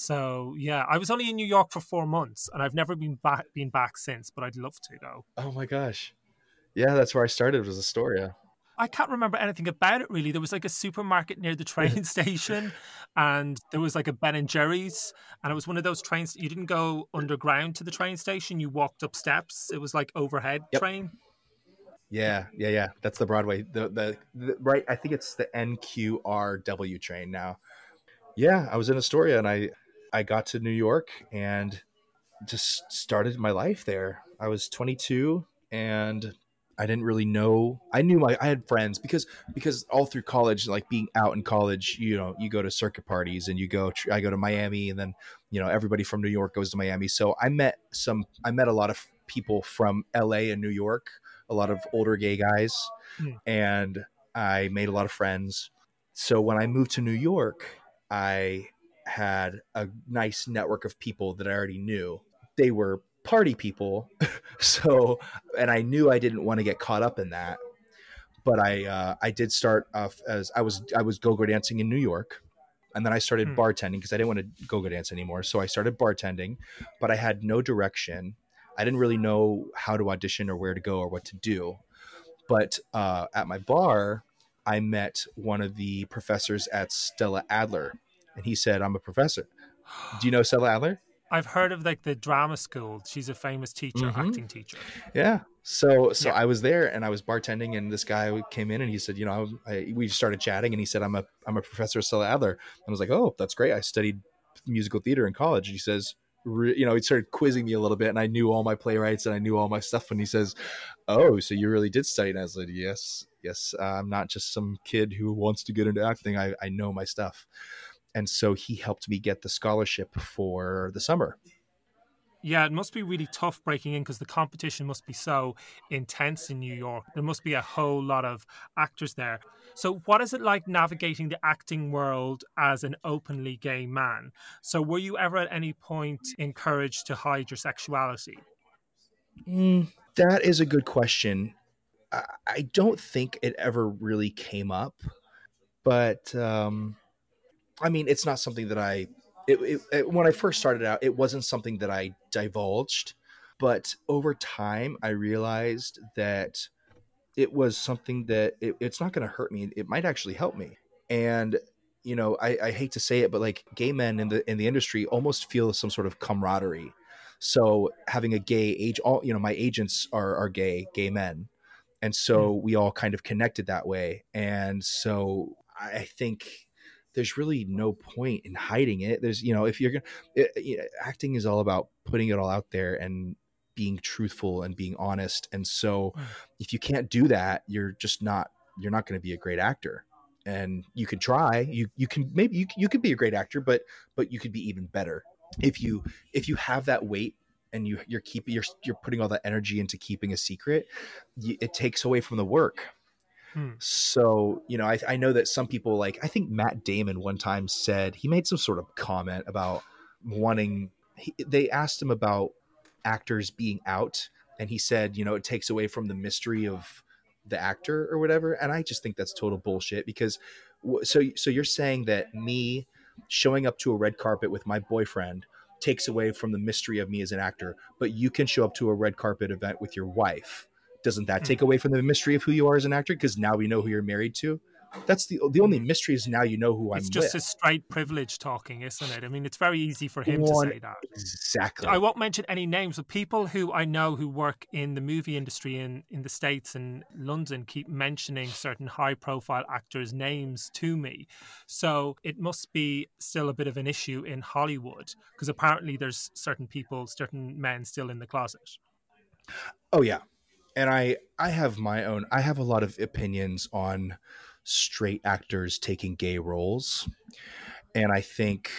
So yeah, I was only in New York for four months, and I've never been back been back since, but I'd love to go. Oh my gosh. Yeah, that's where I started, was Astoria. I can't remember anything about it really. There was like a supermarket near the train station, and there was like a Ben and Jerry's, and it was one of those trains. You didn't go underground to the train station. You walked up steps. It was like overhead yep. train. Yeah, yeah, yeah. That's the Broadway. The, the the right. I think it's the N Q R W train now. Yeah, I was in Astoria, and I I got to New York and just started my life there. I was twenty-two, and I didn't really know. I knew my, I had friends because, because all through college, like being out in college, you know, you go to circuit parties, and you go, I go to Miami, and then, you know, everybody from New York goes to Miami. So I met some, I met a lot of people from L A and New York, a lot of older gay guys, mm. and I made a lot of friends. So when I moved to New York, I had a nice network of people that I already knew. They were party people. So, and I knew I didn't want to get caught up in that. But I, uh, I did start off as I was, I was go-go dancing in New York. And then I started Hmm. bartending because I didn't want to go-go dance anymore. So I started bartending, but I had no direction. I didn't really know how to audition or where to go or what to do. But uh, at my bar, I met one of the professors at Stella Adler, and he said, "I'm a professor." Do you know Stella Adler? I've heard of like the drama school. She's a famous teacher, Mhm. acting teacher. Yeah. So so Yeah. I was there and I was bartending, and this guy came in and he said, you know, I, we started chatting, and he said, I'm a I'm a professor at Stella Adler. And I was like, oh, that's great. I studied musical theater in college. And he says, re- you know, he started quizzing me a little bit, and I knew all my playwrights and I knew all my stuff. And he says, oh, so you really did study? And I was like, yes, yes. Uh, I'm not just some kid who wants to get into acting. I, I know my stuff. And so he helped me get the scholarship for the summer. Yeah, it must be really tough breaking in because the competition must be so intense in New York. There must be a whole lot of actors there. So, what is it like navigating the acting world as an openly gay man? So, were you ever at any point encouraged to hide your sexuality? Mm, that is a good question. I, I don't think it ever really came up, but um, I mean, it's not something that I. It, it, it, when I first started out, it wasn't something that I divulged, but over time, I realized that it was something that it, it's not going to hurt me. It might actually help me. And you know, I, I hate to say it, but like gay men in the in the industry almost feel some sort of camaraderie. So having a gay age, all you know, my agents are are gay, gay men, and so we all kind of connected that way. And so I think there's really no point in hiding it. There's, you know, if you're gonna, you know, acting is all about putting it all out there and being truthful and being honest. And so if you can't do that, you're just not, you're not going to be a great actor. And you could try, you, you can, maybe you, you could be a great actor, but, but you could be even better if you, if you have that weight and you, you're keeping, you're, you're putting all that energy into keeping a secret, you, it takes away from the work. Hmm. So, you know, I, I know that some people, like, I think Matt Damon one time said, he made some sort of comment about wanting, he, they asked him about actors being out, and he said, you know, it takes away from the mystery of the actor or whatever. And I just think that's total bullshit, because so, so you're saying that me showing up to a red carpet with my boyfriend takes away from the mystery of me as an actor, but you can show up to a red carpet event with your wife. Doesn't that take away from the mystery of who you are as an actor? Because now we know who you're married to. That's the the only mystery is now you know who I'm with. It's just a straight privilege talking, isn't it? I mean, it's very easy for him One, to say that. Exactly. I won't mention any names, but people who I know who work in the movie industry in, in the States and London keep mentioning certain high-profile actors' names to me. So it must be still a bit of an issue in Hollywood, because apparently there's certain people, certain men still in the closet. Oh, yeah. And I, I have my own, I have a lot of opinions on straight actors taking gay roles. And I think,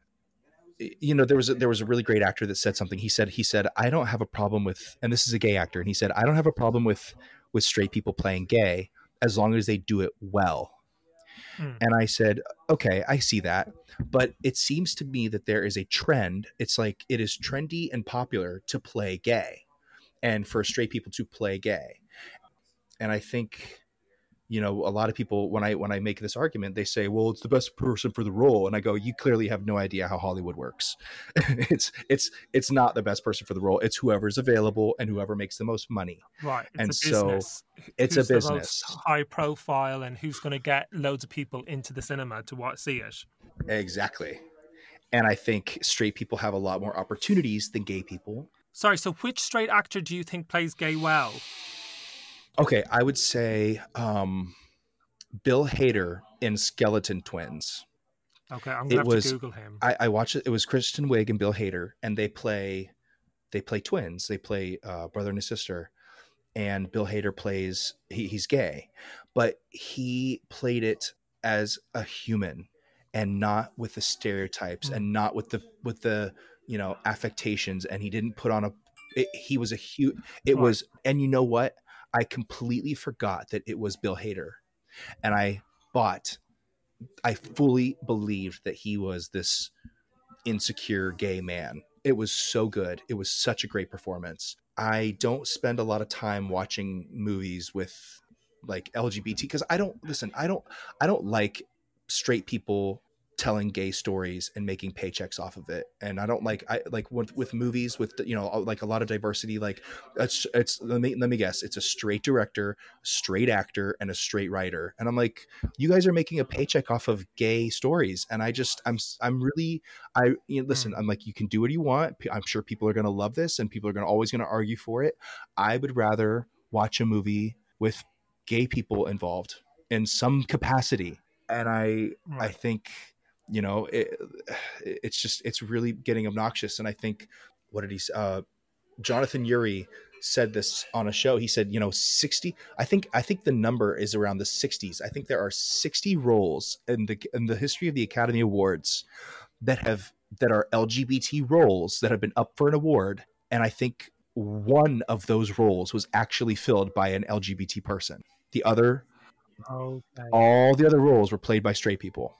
you know, there was a, there was a really great actor that said something. He said, he said, I don't have a problem with, and this is a gay actor. And he said, I don't have a problem with, with straight people playing gay as long as they do it well. Mm. And I said, okay, I see that. But it seems to me that there is a trend. It's like, it is trendy and popular to play gay, and for straight people to play gay. And I think, you know, a lot of people, when I when I make this argument, they say, well, it's the best person for the role. And I go, you clearly have no idea how Hollywood works. it's it's it's not the best person for the role. It's whoever's available and whoever makes the most money. Right. It's and a so business. it's who's a business. The most high profile, and who's going to get loads of people into the cinema to watch, see it. Exactly. And I think straight people have a lot more opportunities than gay people. Sorry, so which straight actor do you think plays gay well? Okay, I would say um, Bill Hader in Skeleton Twins. Okay, I'm gonna have was, to Google him. I, I watched it. It was Kristen Wiig and Bill Hader, and they play they play twins. They play uh, brother and a sister. And Bill Hader plays he, he's gay, but he played it as a human and not with the stereotypes mm. and not with the with the you know affectations. And he didn't put on a. It, he was a huge. It right. was, and you know what? I completely forgot that it was Bill Hader, and I bought I fully believed that he was this insecure gay man. It was so good. It was such a great performance. I don't spend a lot of time watching movies with like L G B T because I don't listen. I don't. I don't like straight people telling gay stories and making paychecks off of it. And I don't like I like with, with movies with you know like a lot of diversity. Like it's it's let me let me guess. It's a straight director, straight actor, and a straight writer. And I'm like, you guys are making a paycheck off of gay stories. And I just I'm I'm really I you know, listen. I'm like, you can do what you want. I'm sure people are going to love this, and people are going to always going to argue for it. I would rather watch a movie with gay people involved in some capacity. And I right. I think. You know, it, it's just, it's really getting obnoxious. And I think, what did he, uh, Jonathan Uri said this on a show. He said, you know, sixty, I think, I think the number is around the sixties. I think there are sixty roles in the, in the history of the Academy Awards that have, that are L G B T roles that have been up for an award. And I think one of those roles was actually filled by an L G B T person. The other, okay. all the other roles were played by straight people.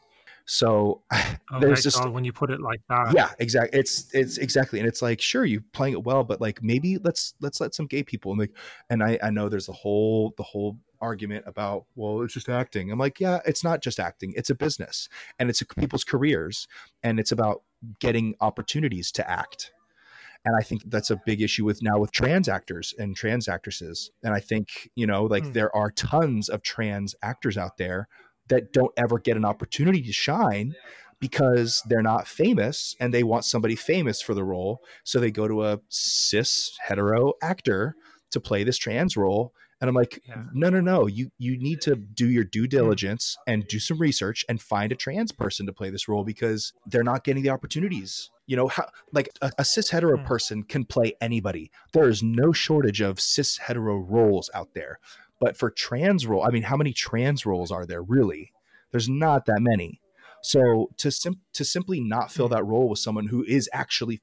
So oh, there's just God, when you put it like that, yeah, exactly. It's it's exactly, and it's like, sure, you playing it well, but like maybe let's let's let some gay people and like, and I I know there's a whole the whole argument about, well, it's just acting. I'm like, yeah, it's not just acting. It's a business, and it's a, people's careers, and it's about getting opportunities to act. And I think that's a big issue with now with trans actors and trans actresses. And I think, you know, like mm. there are tons of trans actors out there that don't ever get an opportunity to shine because they're not famous and they want somebody famous for the role. So they go to a cis hetero actor to play this trans role. And I'm like, yeah. no, no, no, you, you need to do your due diligence and do some research and find a trans person to play this role because they're not getting the opportunities. You know, how, like a, a cis hetero mm. person can play anybody. There is no shortage of cis hetero roles out there. But for trans role, I mean, how many trans roles are there really? There's not that many. So to sim- to simply not fill that role with someone who is actually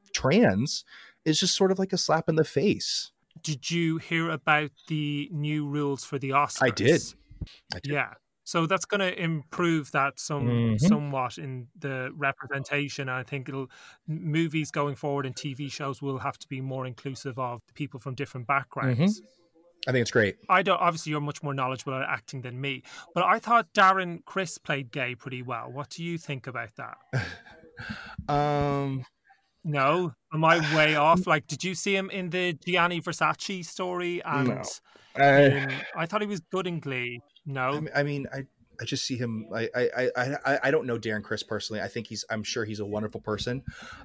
trans is just sort of like a slap in the face. Did you hear about the new rules for the Oscars? I did. I did. Yeah. So that's going to improve that some mm-hmm. somewhat in the representation. I think it'll movies going forward and T V shows will have to be more inclusive of people from different backgrounds. Mm-hmm. I think it's great. I don't. Obviously, you're much more knowledgeable about acting than me, but I thought Darren Criss played gay pretty well. What do you think about that? um, no, am I way off? Like, did you see him in the Gianni Versace story? And no. I, um, I thought he was good in Glee. No, I mean, I. I just see him. I, I I I don't know Darren Criss personally. I think he's. I'm sure he's a wonderful person.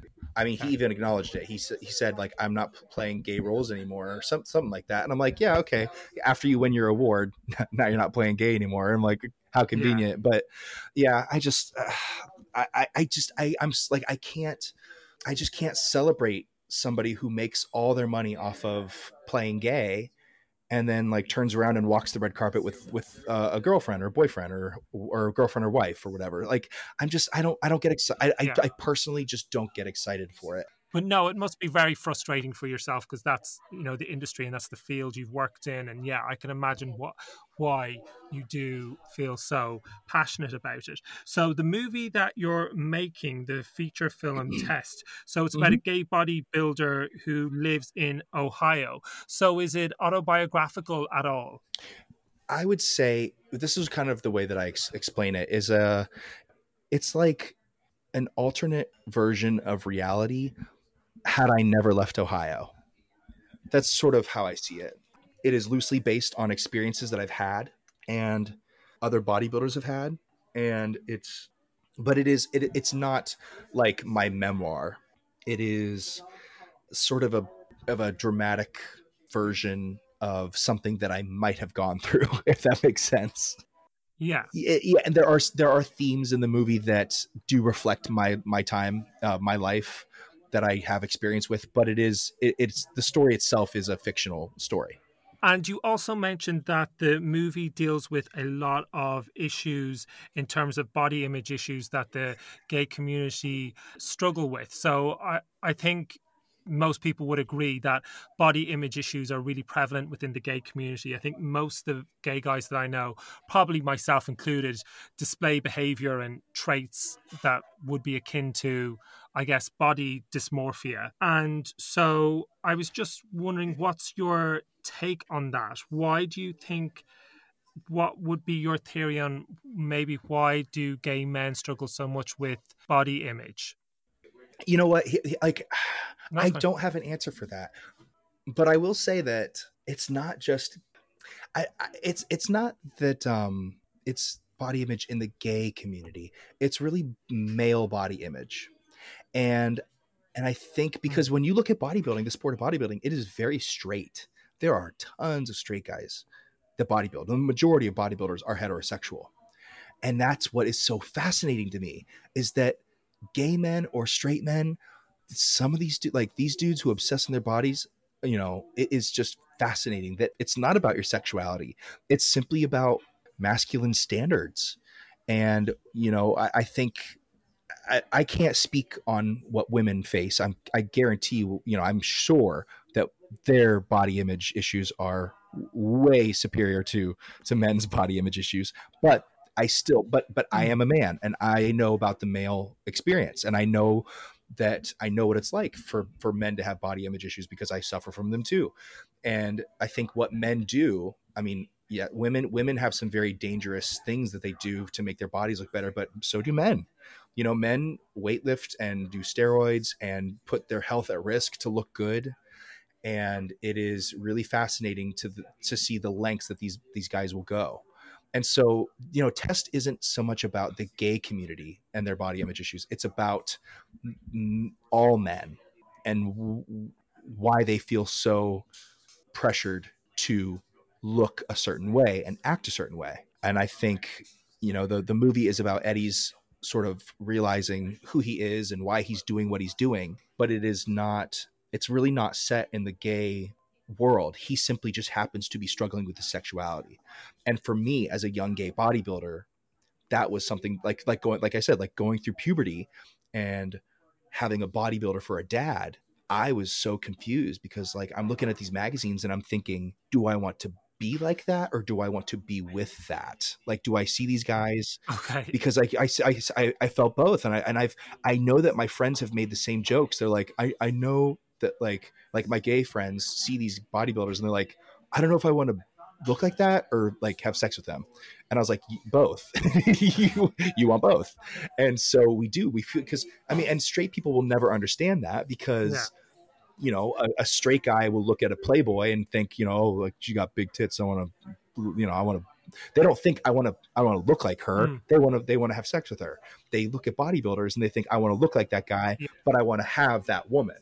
I mean, he even acknowledged it. He said, he said like, I'm not playing gay roles anymore or some, something like that. And I'm like, yeah, okay. After you win your award, now you're not playing gay anymore. I'm like, how convenient. Yeah. But yeah, I just, uh, I, I just, I, I'm like, I can't, I just can't celebrate somebody who makes all their money off of playing gay and then like turns around and walks the red carpet with, with uh, a girlfriend or a boyfriend or, or a girlfriend or wife or whatever. Like, I'm just, I don't, I don't get excited. I, yeah. I, I personally just don't get excited for it. But no, it must be very frustrating for yourself because that's, you know, the industry and that's the field you've worked in. And yeah, I can imagine what why you do feel so passionate about it. So the movie that you're making, the feature film Test, so it's about mm-hmm. a gay bodybuilder who lives in Ohio. So is it autobiographical at all? I would say this is kind of the way that I ex- explain it is uh, it's like an alternate version of reality had I never left Ohio. That's sort of how I see it. It is loosely based on experiences that I've had and other bodybuilders have had. And it's, but it is, it, it's not like my memoir. It is sort of a, of a dramatic version of something that I might have gone through, if that makes sense. Yeah. Yeah. And there are, there are themes in the movie that do reflect my, my time, uh, my life that I have experience with, but it is, it, it's the story itself is a fictional story. And you also mentioned that the movie deals with a lot of issues in terms of body image issues that the gay community struggle with. So I, I think most people would agree that body image issues are really prevalent within the gay community. I think most of the gay guys that I know, probably myself included, display behavior and traits that would be akin to, I guess, body dysmorphia. And so I was just wondering, what's your take on that? Why do you think, what would be your theory on maybe why do gay men struggle so much with body image? You know what? Like, That's I fine. don't have an answer for that, but I will say that it's not just, I, I it's it's not that um, it's body image in the gay community. It's really male body image, and and I think because when you look at bodybuilding, the sport of bodybuilding, it is very straight. There are tons of straight guys that bodybuild. The majority of bodybuilders are heterosexual, and that's what is so fascinating to me, is that gay men or straight men, some of these like these dudes who obsess on their bodies, you know, it is just fascinating that it's not about your sexuality. It's simply about masculine standards. And, you know, I, I think I, I can't speak on what women face. I'm, I guarantee you, you know, I'm sure that their body image issues are way superior to, to men's body image issues, but I still, but, but I am a man and I know about the male experience, and I know that I know what it's like for, for men to have body image issues because I suffer from them too. And I think what men do, I mean, yeah, women, women have some very dangerous things that they do to make their bodies look better, but so do men. You know, men weightlift and do steroids and put their health at risk to look good. And it is really fascinating to, the, to see the lengths that these, these guys will go. And so, you know, Test isn't so much about the gay community and their body image issues. It's about m- all men and w- why they feel so pressured to look a certain way and act a certain way. And I think, you know, the, the movie is about Eddie's sort of realizing who he is and why he's doing what he's doing, but it is not, it's really not set in the gay world. He simply just happens to be struggling with his sexuality. And for me as a young gay bodybuilder, that was something like, like going, like I said, like going through puberty and having a bodybuilder for a dad. I was so confused because like, I'm looking at these magazines and I'm thinking, do I want to be like that? Or do I want to be with that? Like, do I see these guys? Okay. Because I, I, I, I felt both. And I, and I've, I know that my friends have made the same jokes. They're like, I, I know that like, like my gay friends see these bodybuilders and they're like, I don't know if I want to look like that or like have sex with them. And I was like, both. you, you want both. And so we do, we feel, because I mean, and straight people will never understand that because, yeah. you know, a, a straight guy will look at a Playboy and think, you know, oh, like she got big tits. I want to, you know, I want to, they don't think I want to, I want to look like her. Mm. They want to, they want to have sex with her. They look at bodybuilders and they think I want to look like that guy, yeah. but I want to have that woman.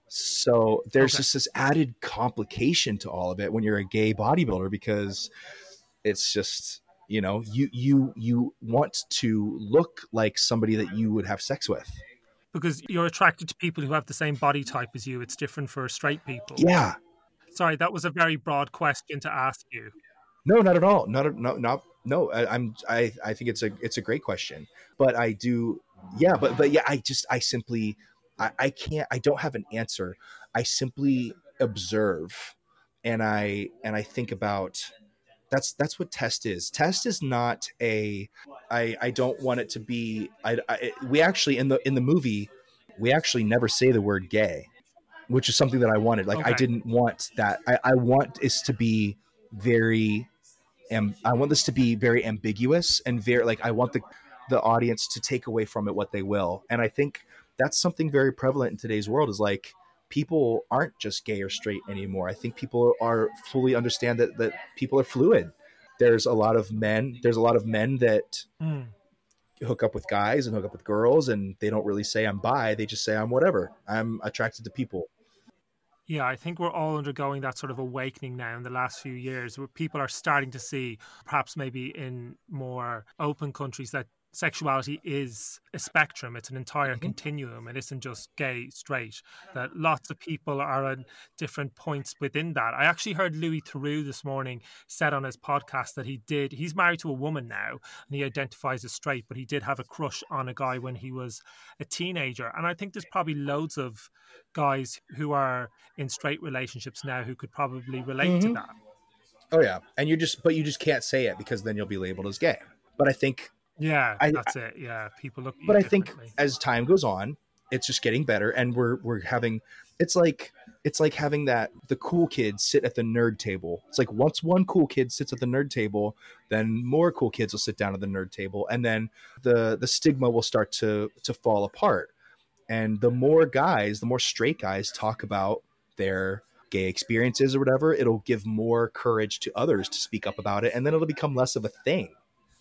So there's okay. just this added complication to all of it when you're a gay bodybuilder, because it's just, you know, you, you, you want to look like somebody that you would have sex with. Because you're attracted to people who have the same body type as you. It's different for straight people. Yeah. Sorry, that was a very broad question to ask you. No, not at all. Not, no, not, no, I, I'm, I, I think it's a, it's a great question, but I do. Yeah. But, but yeah, I just, I simply, I, I can't, I don't have an answer. I simply observe and I, and I think about, that's, that's what Test is. Test is not a, I, I don't want it to be, I, I, we actually, in the, in the movie, we actually never say the word gay, which is something that I wanted. Like, okay. I didn't want that. I, I want this to be very, um, I want this to be very ambiguous and very, like, I want the, the audience to take away from it what they will. And I think that's something very prevalent in today's world, is like, people aren't just gay or straight anymore. I think people are fully understand that, that people are fluid. There's a lot of men, there's a lot of men that mm. hook up with guys and hook up with girls, and they don't really say I'm bi. They just say I'm whatever. I'm attracted to people. Yeah, I think we're all undergoing that sort of awakening now in the last few years, where people are starting to see, perhaps maybe in more open countries, that sexuality is a spectrum. It's an entire Mhm. continuum. It isn't just gay, straight, that lots of people are at different points within that. I actually heard Louis Theroux this morning said on his podcast that he did, he's married to a woman now and he identifies as straight, but he did have a crush on a guy when he was a teenager. And I think there's probably loads of guys who are in straight relationships now who could probably relate to Mhm. that. Oh yeah, and you just but you just can't say it because then you'll be labeled as gay. But I think Yeah, I, that's it. Yeah, people look at you but I think differently. as time goes on, it's just getting better, and we're we're having it's like it's like having that the cool kids sit at the nerd table. It's like once one cool kid sits at the nerd table, then more cool kids will sit down at the nerd table, and then the the stigma will start to to fall apart. And the more guys, the more straight guys talk about their gay experiences or whatever, it'll give more courage to others to speak up about it, and then it'll become less of a thing.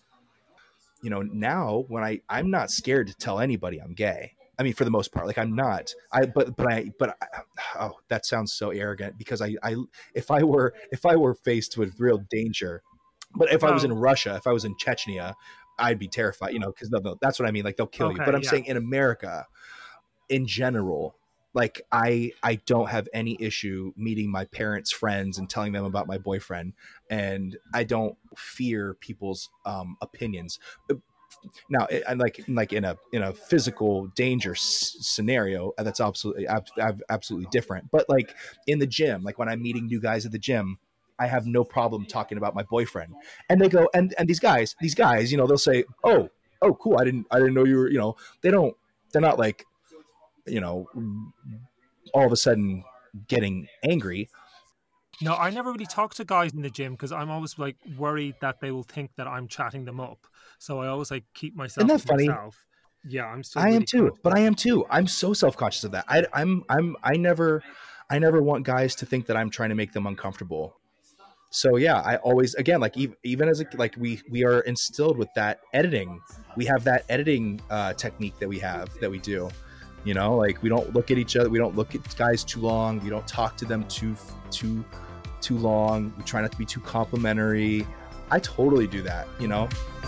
You know, now when I I'm not scared to tell anybody I'm gay. I mean, for the most part, like I'm not. I but but I but I, oh, that sounds so arrogant because I I if I were if I were faced with real danger, but if I was in Well, Russia, if I was in Chechnya, I'd be terrified. You know, because that's what I mean. Like they'll kill you. okay, But I'm yeah. saying in America, in general, like I I don't have any issue meeting my parents' friends and telling them about my boyfriend, and I don't fear people's um, opinions. Now, I like like in a in a physical danger s- scenario, that's absolutely ab- ab- absolutely different. But like in the gym, like when I'm meeting new guys at the gym, I have no problem talking about my boyfriend, and they go and and these guys these guys, you know, they'll say, oh oh cool, I didn't I didn't know you were, you know, they don't they're not like, you know, all of a sudden getting angry. No, I never really talk to guys in the gym because I'm always like worried that they will think that I'm chatting them up. So I always like keep myself Isn't that to funny? myself. Yeah, I'm still I am really too, conscious but of I am it. too. I'm so self-conscious of that. I, I'm, I'm, I never, I never want guys to think that I'm trying to make them uncomfortable. So yeah, I always, again, like even, even as a, like we, we are instilled with that editing. We have that editing uh, technique that we have that we do. You know, like we don't look at each other. We don't look at guys too long. We don't talk to them too, too, too long. We try not to be too complimentary. I totally do that. You know.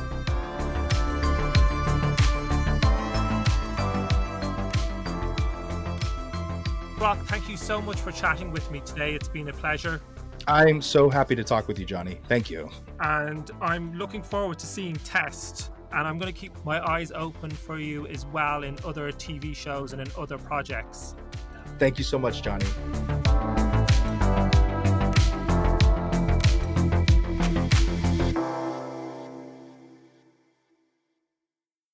Brock, thank you so much for chatting with me today. It's been a pleasure. I'm so happy to talk with you, Johnny. Thank you. And I'm looking forward to seeing Test. And I'm going to keep my eyes open for you as well in other T V shows and in other projects. Thank you so much, Johnny.